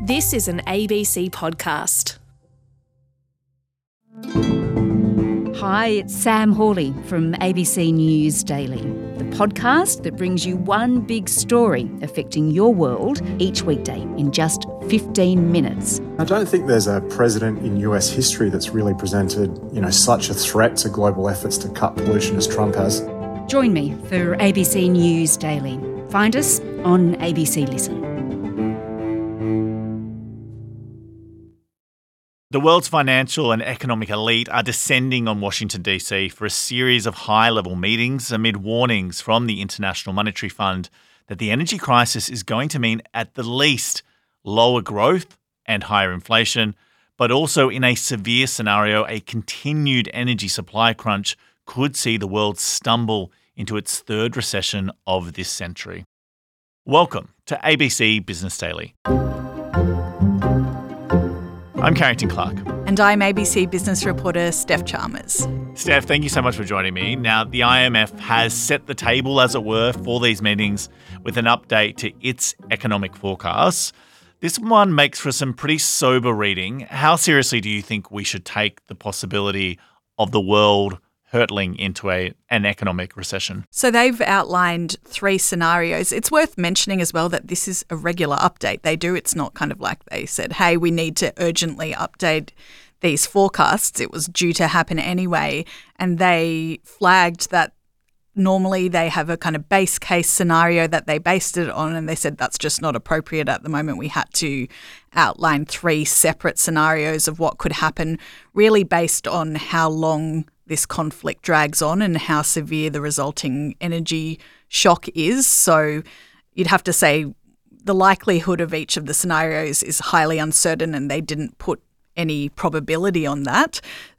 This is an ABC podcast. Hi, it's Sam Hawley from ABC News Daily, the podcast that brings you one big story affecting your world each weekday in just 15 minutes. I don't think there's a president in US history that's really presented, such a threat to global efforts to cut pollution as Trump has. Join me for ABC News Daily. Find us on ABC Listen. The world's financial and economic elite are descending on Washington, D.C. for a series of high-level meetings amid warnings from the International Monetary Fund that the energy crisis is going to mean, at the least, lower growth and higher inflation, but also in a severe scenario, a continued energy supply crunch could see the world stumble into its third recession of this century. Welcome to ABC Business Daily. I'm Carrington Clark. And I'm ABC business reporter Steph Chalmers. Steph, thank you so much for joining me. Now, the IMF has set the table, as it were, for these meetings with an update to its economic forecasts. This one makes for some pretty sober reading. How seriously do you think we should take the possibility of the world hurtling into an economic recession? So they've outlined three scenarios. It's worth mentioning as well that this is a regular update. It's not kind of like they said, hey, we need to urgently update these forecasts. It was due to happen anyway. And they flagged that normally they have a kind of base case scenario that they based it on, and they said that's just not appropriate at the moment. We had to outline three separate scenarios of what could happen, really based on how long this conflict drags on and how severe the resulting energy shock is. So you'd have to say the likelihood of each of the scenarios is highly uncertain, and they didn't put any probability on that.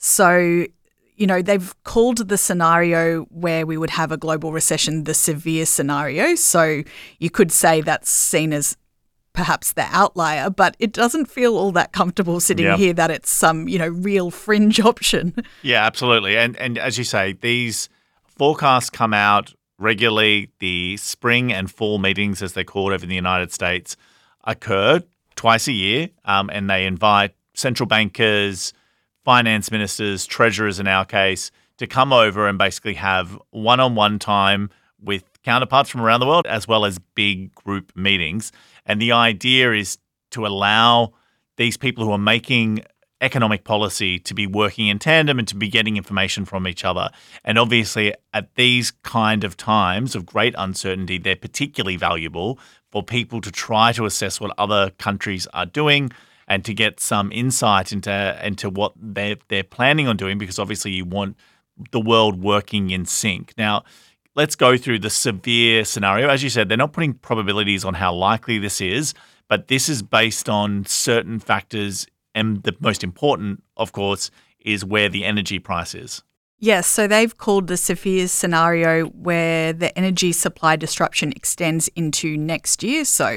So, they've called the scenario where we would have a global recession the severe scenario. So you could say that's seen as perhaps the outlier, but it doesn't feel all that comfortable sitting here that it's some, real fringe option. Yeah, absolutely. And as you say, these forecasts come out regularly. The spring and fall meetings, as they're called over in the United States, occur twice a year, and they invite central bankers, finance ministers, treasurers in our case, to come over and basically have one-on-one time with counterparts from around the world, as well as big group meetings. And the idea is to allow these people who are making economic policy to be working in tandem and to be getting information from each other. And obviously, at these kind of times of great uncertainty, they're particularly valuable for people to try to assess what other countries are doing and to get some insight into what they're planning on doing, because obviously you want the world working in sync. Now, let's go through the severe scenario. As you said, they're not putting probabilities on how likely this is, but this is based on certain factors. And the most important, of course, is where the energy price is. Yes, so they've called the severe scenario where the energy supply disruption extends into next year. So,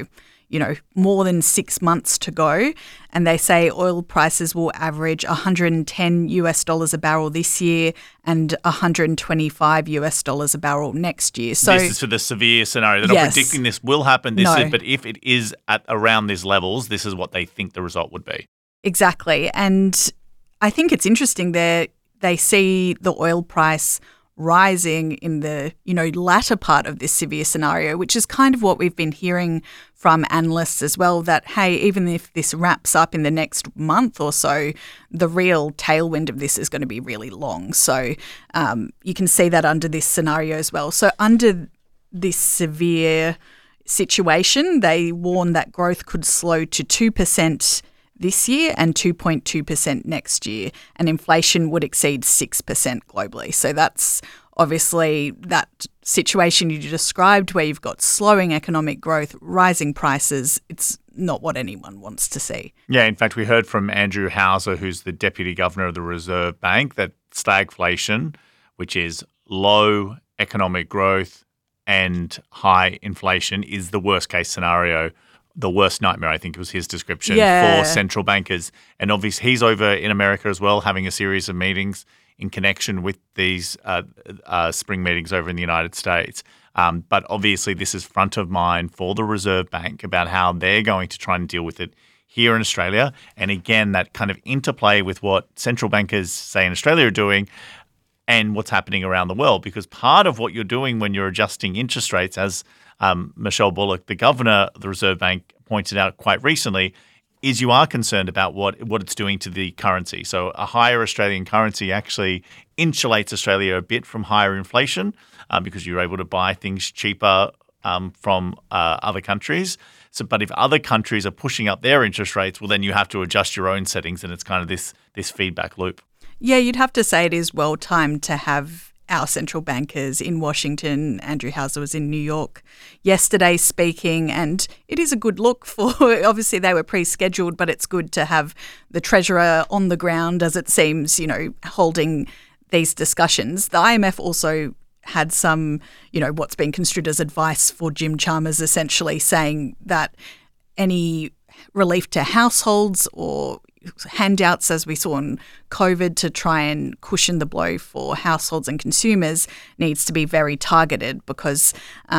more than 6 months to go. And they say oil prices will average $110 a barrel this year and $125 a barrel next year. So this is for the severe scenario. They're not predicting this will happen but if it is at around these levels, this is what they think the result would be. Exactly. And I think it's interesting there. They see the oil price rising in the, latter part of this severe scenario, which is kind of what we've been hearing from analysts as well, that, hey, even if this wraps up in the next month or so, the real tailwind of this is going to be really long. So you can see that under this scenario as well. So under this severe situation, they warn that growth could slow to 2% this year and 2.2% next year, and inflation would exceed 6% globally. So that's obviously that situation you described where you've got slowing economic growth, rising prices. It's not what anyone wants to see. Yeah, in fact, we heard from Andrew Hauser, who's the Deputy Governor of the Reserve Bank, that stagflation, which is low economic growth and high inflation, is the worst case scenario. The worst nightmare, I think was his description for central bankers. And obviously he's over in America as well, having a series of meetings in connection with these spring meetings over in the United States. But obviously this is front of mind for the Reserve Bank about how they're going to try and deal with it here in Australia. And again, that kind of interplay with what central bankers, say in Australia, are doing and what's happening around the world. Because part of what you're doing when you're adjusting interest rates, as Michelle Bullock, the governor of the Reserve Bank, pointed out quite recently, is you are concerned about what it's doing to the currency. So a higher Australian currency actually insulates Australia a bit from higher inflation because you're able to buy things cheaper from other countries. But if other countries are pushing up their interest rates, well, then you have to adjust your own settings, and it's kind of this feedback loop. Yeah, you'd have to say it is well timed to have our central bankers in Washington. Andrew Hauser was in New York yesterday speaking, and it is a good look for, obviously they were pre-scheduled, but it's good to have the Treasurer on the ground, as it seems, holding these discussions. The IMF also had some, what's been construed as advice for Jim Chalmers, essentially saying that any relief to households or handouts, as we saw in COVID, to try and cushion the blow for households and consumers needs to be very targeted, because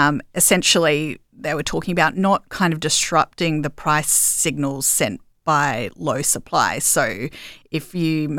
essentially they were talking about not kind of disrupting the price signals sent by low supply. So if you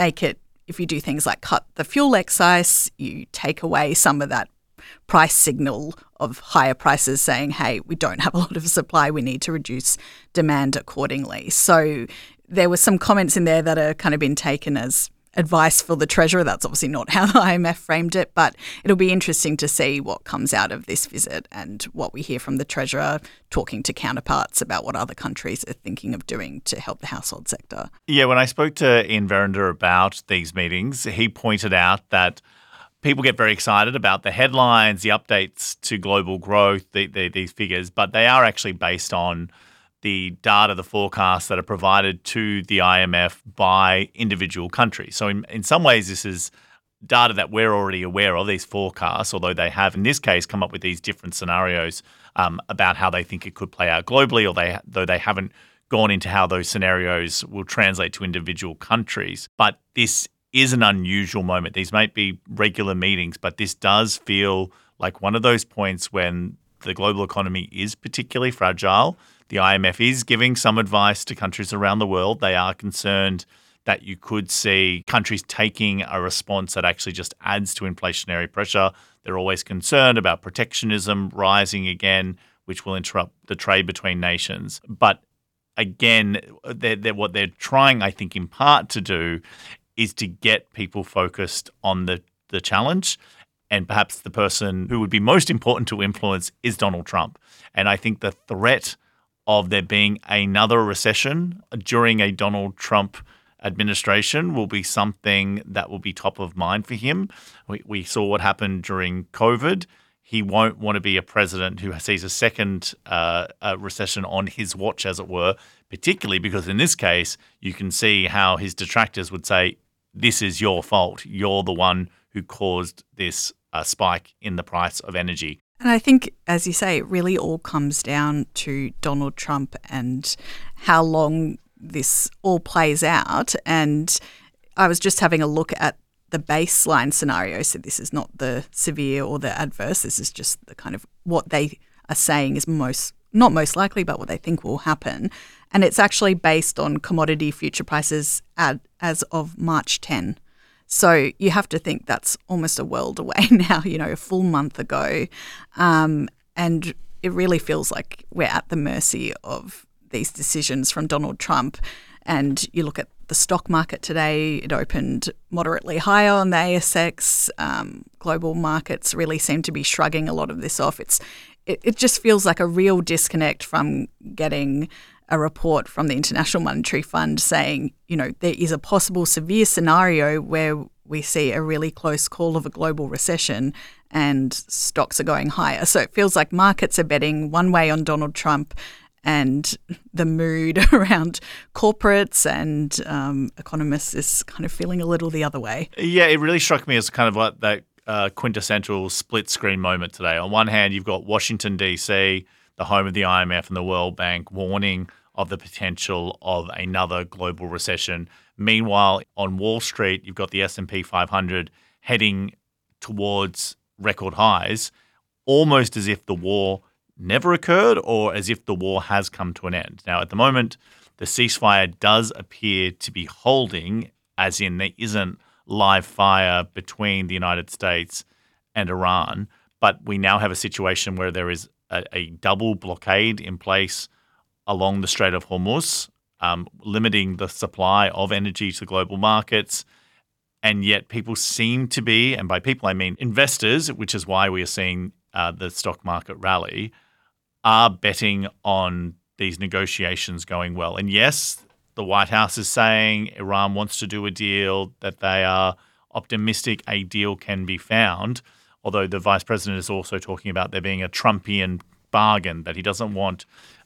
do things like cut the fuel excise, you take away some of that price signal of higher prices saying, hey, we don't have a lot of supply, we need to reduce demand accordingly. So there were some comments in there that are kind of been taken as advice for the Treasurer. That's obviously not how the IMF framed it, but it'll be interesting to see what comes out of this visit and what we hear from the Treasurer talking to counterparts about what other countries are thinking of doing to help the household sector. Yeah, when I spoke to Ian Verinder about these meetings, he pointed out that people get very excited about the headlines, the updates to global growth, these figures, but they are actually based on the data, the forecasts that are provided to the IMF by individual countries. So in some ways, this is data that we're already aware of, these forecasts, although they have, in this case, come up with these different scenarios about how they think it could play out globally, though they haven't gone into how those scenarios will translate to individual countries. But this is an unusual moment. These might be regular meetings, but this does feel like one of those points when the global economy is particularly fragile. The IMF is giving some advice to countries around the world. They are concerned that you could see countries taking a response that actually just adds to inflationary pressure. They're always concerned about protectionism rising again, which will interrupt the trade between nations. But again, what they're trying, I think, in part to do is to get people focused on the challenge. And perhaps the person who would be most important to influence is Donald Trump. And I think the threat of there being another recession during a Donald Trump administration will be something that will be top of mind for him. We saw what happened during COVID. He won't want to be a president who sees a second recession on his watch, as it were, particularly because in this case, you can see how his detractors would say, this is your fault. You're the one who caused this spike in the price of energy. And I think, as you say, it really all comes down to Donald Trump and how long this all plays out. And I was just having a look at the baseline scenario. So this is not the severe or the adverse. This is just the kind of what they are saying is not most likely, but what they think will happen. And it's actually based on commodity future prices as of March 10. So you have to think that's almost a world away now, a full month ago. And it really feels like we're at the mercy of these decisions from Donald Trump. And you look at the stock market today, it opened moderately higher on the ASX. Global markets really seem to be shrugging a lot of this off. It just feels like a real disconnect from getting a report from the International Monetary Fund saying, there is a possible severe scenario where we see a really close call of a global recession and stocks are going higher. So it feels like markets are betting one way on Donald Trump and the mood around corporates and economists is kind of feeling a little the other way. Yeah, it really struck me as kind of like that quintessential split screen moment today. On one hand, you've got Washington, D.C., the home of the IMF and the World Bank, warning of the potential of another global recession. Meanwhile, on Wall Street, you've got the S&P 500 heading towards record highs, almost as if the war never occurred or as if the war has come to an end. Now, at the moment, the ceasefire does appear to be holding, as in there isn't live fire between the United States and Iran. But we now have a situation where there is a double blockade in place along the Strait of Hormuz, limiting the supply of energy to global markets. And yet people seem to be, and by people I mean investors, which is why we are seeing the stock market rally, are betting on these negotiations going well. And yes, the White House is saying Iran wants to do a deal, that they are optimistic a deal can be found, although the Vice President is also talking about there being a Trumpian bargain, that he doesn't want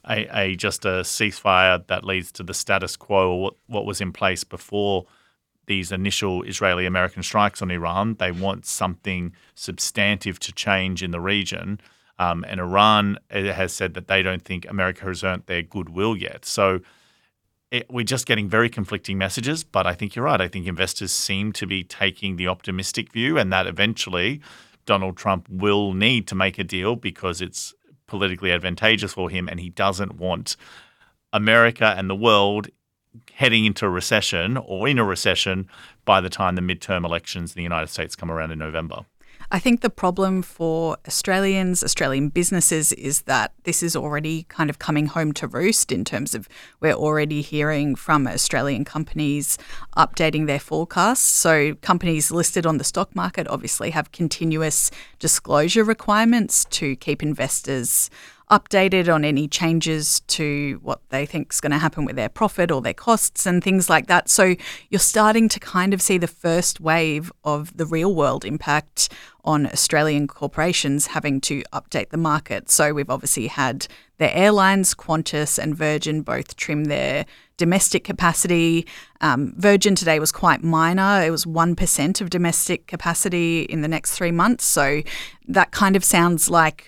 just a ceasefire that leads to the status quo or what was in place before these initial Israeli-American strikes on Iran. They want something substantive to change in the region. And Iran has said that they don't think America has earned their goodwill yet. So we're just getting very conflicting messages, but I think you're right. I think investors seem to be taking the optimistic view, and that eventually Donald Trump will need to make a deal because it's politically advantageous for him, and he doesn't want America and the world heading into a recession or in a recession by the time the midterm elections in the United States come around in November. I think the problem for Australian businesses is that this is already kind of coming home to roost in terms of we're already hearing from Australian companies updating their forecasts. So companies listed on the stock market obviously have continuous disclosure requirements to keep investors updated on any changes to what they think is going to happen with their profit or their costs and things like that. So you're starting to kind of see the first wave of the real world impact on Australian corporations having to update the market. So we've obviously had the airlines, Qantas and Virgin, both trim their domestic capacity. Virgin today was quite minor. It was 1% of domestic capacity in the next 3 months. So that kind of sounds like,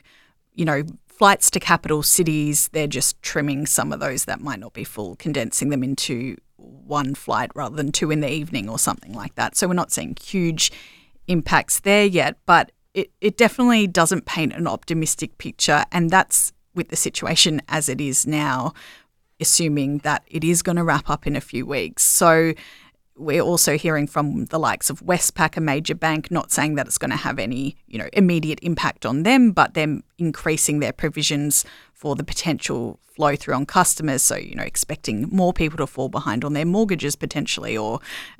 flights to capital cities, they're just trimming some of those that might not be full, condensing them into one flight rather than 2 in the evening or something like that. So we're not seeing huge impacts there yet, but it definitely doesn't paint an optimistic picture. And that's with the situation as it is now, assuming that it is going to wrap up in a few weeks. So we're also hearing from the likes of Westpac, a major bank, not saying that it's going to have any, immediate impact on them, but them increasing their provisions for the potential flow through on customers. So, expecting more people to fall behind on their mortgages potentially, or,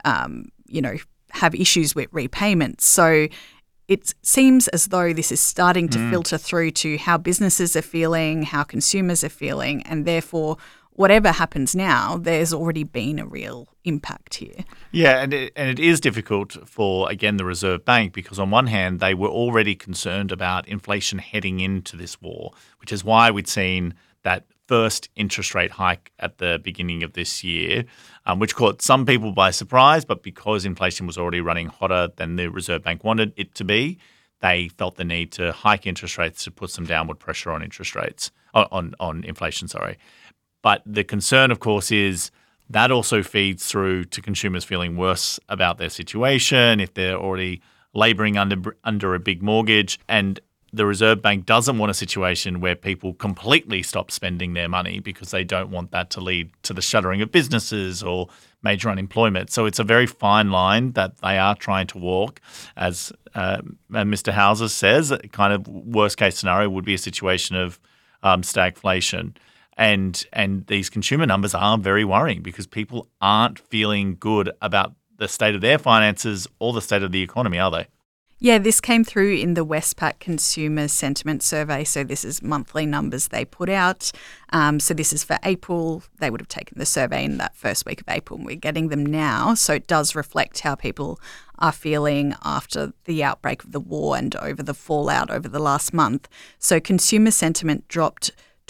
have issues with repayments. So it seems as though this is starting to filter through to how businesses are feeling, how consumers are feeling, and therefore whatever happens now, there's already been a real impact here. Yeah, and it is difficult for, again, the Reserve Bank, because on one hand, they were already concerned about inflation heading into this war, which is why we'd seen that first interest rate hike at the beginning of this year, which caught some people by surprise, but because inflation was already running hotter than the Reserve Bank wanted it to be, they felt the need to hike interest rates to put some downward pressure on interest rates, on inflation, sorry. But the concern, of course, is that also feeds through to consumers feeling worse about their situation if they're already labouring under a big mortgage. And the Reserve Bank doesn't want a situation where people completely stop spending their money because they don't want that to lead to the shuttering of businesses or major unemployment. So it's a very fine line that they are trying to walk. As Mr. Houser says, kind of worst case scenario would be a situation of stagflation. And these consumer numbers are very worrying because people aren't feeling good about the state of their finances or the state of the economy, are they? Yeah, this came through in the Westpac Consumer Sentiment Survey. So this is monthly numbers they put out. So this is for April. They would have taken the survey in that first week of April, and we're getting them now. So it does reflect how people are feeling after the outbreak of the war and over the fallout over the last month. So consumer sentiment dropped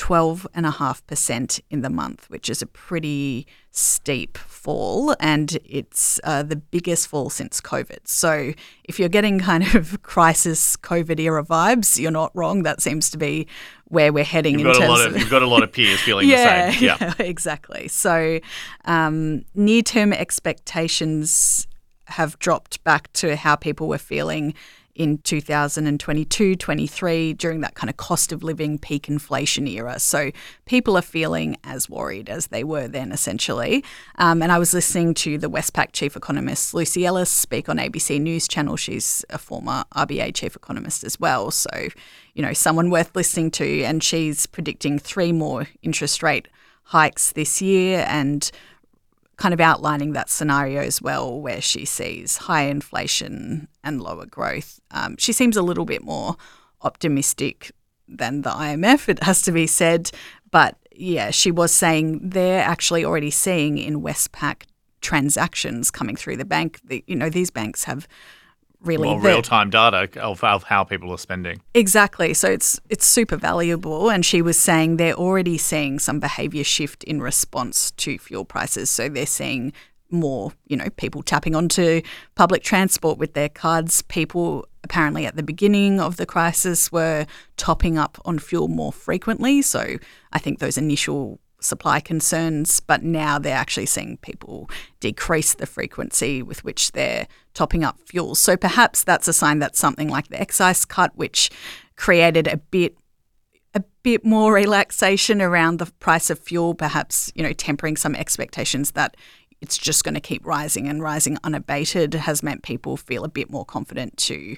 12.5% in the month, which is a pretty steep fall, and it's the biggest fall since COVID. So if you're getting kind of crisis COVID era vibes, you're not wrong. That seems to be where we're heading. You've got a lot of peers feeling the same. Yeah, exactly. So near-term expectations have dropped back to how people were feeling in 2022-23 during that kind of cost of living peak inflation era. So people are feeling as worried as they were then, essentially. And I was listening to the Westpac chief economist Lucy Ellis speak on ABC News Channel. She's a former RBA chief economist as well. So, someone worth listening to. And she's predicting 3 more interest rate hikes this year and kind of outlining that scenario as well, where she sees high inflation and lower growth. She seems a little bit more optimistic than the IMF, it has to be said. But yeah, she was saying they're actually already seeing in Westpac transactions coming through the bank. These banks have really real-time data of how people are spending. Exactly. So it's super valuable. And she was saying they're already seeing some behaviour shift in response to fuel prices. So they're seeing more, people tapping onto public transport with their cards. People apparently at the beginning of the crisis were topping up on fuel more frequently. So I think those initial supply concerns, but now they're actually seeing people decrease the frequency with which they're topping up fuel. So perhaps that's a sign that something like the excise cut, which created a bit more relaxation around the price of fuel, perhaps, tempering some expectations that it's just going to keep rising and rising unabated, has meant people feel a bit more confident to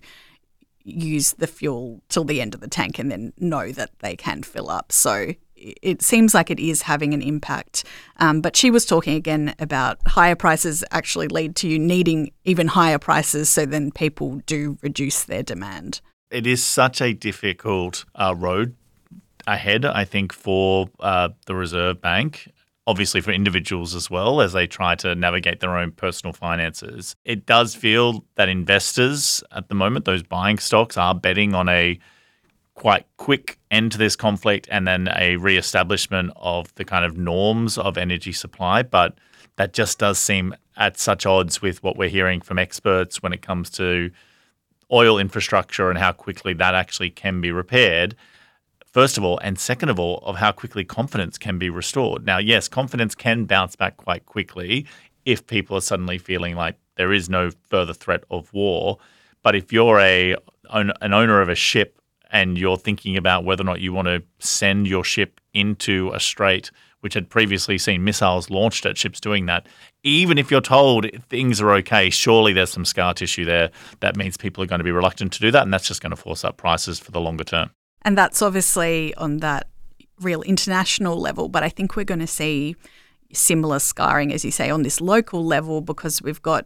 use the fuel till the end of the tank and then know that they can fill up. So it seems like it is having an impact. But she was talking again about higher prices actually lead to you needing even higher prices, so then people do reduce their demand. It is such a difficult road ahead, I think, for the Reserve Bank, obviously for individuals as well, as they try to navigate their own personal finances. It does feel that investors at the moment, those buying stocks, are betting on a quite quick end to this conflict and then a reestablishment of the kind of norms of energy supply. But that just does seem at such odds with what we're hearing from experts when it comes to oil infrastructure and how quickly that actually can be repaired, first of all, and second of all, of how quickly confidence can be restored. Now, yes, confidence can bounce back quite quickly if people are suddenly feeling like there is no further threat of war. But if you're an owner of a ship and you're thinking about whether or not you want to send your ship into a strait which had previously seen missiles launched at ships doing that, even if you're told things are okay, surely there's some scar tissue there. That means people are going to be reluctant to do that, and that's just going to force up prices for the longer term. And that's obviously on that real international level, but I think we're going to see similar scarring, as you say, on this local level, because we've got,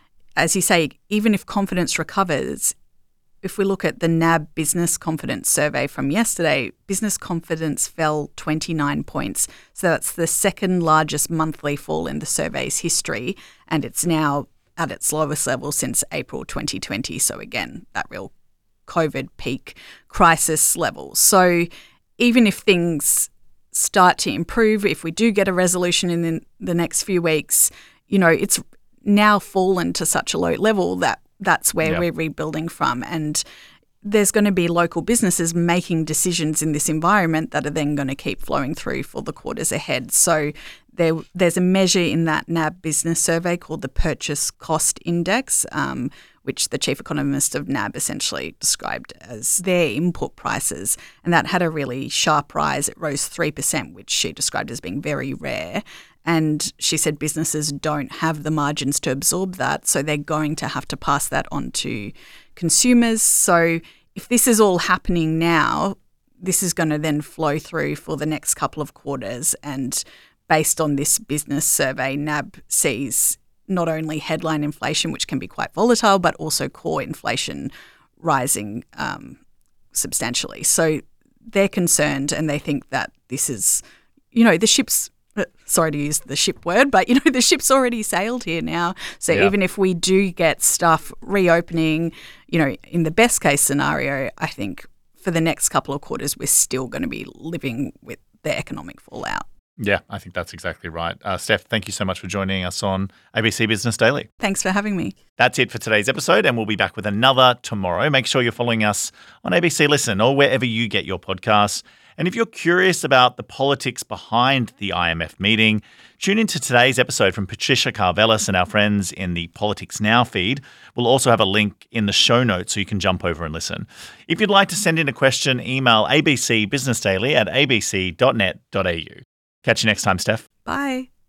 as you say, even if confidence recovers, if we look at the NAB Business Confidence Survey from yesterday, business confidence fell 29 points. So that's the second largest monthly fall in the survey's history, and it's now at its lowest level since April 2020. So again, that real COVID peak crisis level. So even if things start to improve, if we do get a resolution in the next few weeks, it's now fallen to such a low level that's where we're rebuilding from. And there's going to be local businesses making decisions in this environment that are then going to keep flowing through for the quarters ahead. So there's a measure in that NAB business survey called the Purchase Cost Index, which the chief economist of NAB essentially described as their input prices. And that had a really sharp rise. It rose 3%, which she described as being very rare. And she said businesses don't have the margins to absorb that, so they're going to have to pass that on to consumers. So if this is all happening now, this is going to then flow through for the next couple of quarters. And based on this business survey, NAB sees not only headline inflation, which can be quite volatile, but also core inflation rising substantially. So they're concerned, and they think that this is, the ship's, sorry to use the ship word, but, the ship's already sailed here now. So even if we do get stuff reopening, in the best case scenario, I think for the next couple of quarters, we're still going to be living with the economic fallout. Yeah, I think that's exactly right. Steph, thank you so much for joining us on ABC Business Daily. Thanks for having me. That's it for today's episode, and we'll be back with another tomorrow. Make sure you're following us on ABC Listen or wherever you get your podcasts. And if you're curious about the politics behind the IMF meeting, tune into today's episode from Patricia Karvelas and our friends in the Politics Now feed. We'll also have a link in the show notes so you can jump over and listen. If you'd like to send in a question, email abcbusinessdaily@abc.net.au. Catch you next time, Steph. Bye.